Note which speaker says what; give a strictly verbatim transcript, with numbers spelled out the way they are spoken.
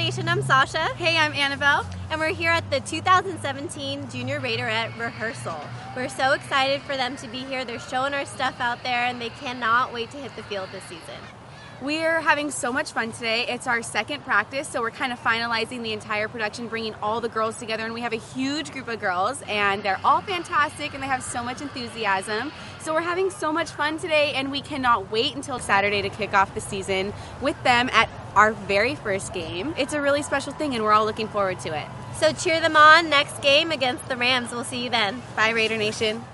Speaker 1: Nation, I'm Sasha.
Speaker 2: Hey, I'm Annabelle.
Speaker 1: And we're here at the two thousand seventeen Junior Raiderette rehearsal. We're so excited for them to be here. They're showing our stuff out there and they cannot wait to hit the field this season.
Speaker 2: We're having so much fun today. It's our second practice, so we're kind of finalizing the entire production, bringing all the girls together, and we have a huge group of girls, and they're all fantastic, and they have so much enthusiasm. So we're having so much fun today, and we cannot wait until Saturday to kick off the season with them at our very first game. It's a really special thing, and we're all looking forward to it.
Speaker 1: So cheer them on next game against the Rams. We'll see you then.
Speaker 2: Bye, Raider Nation.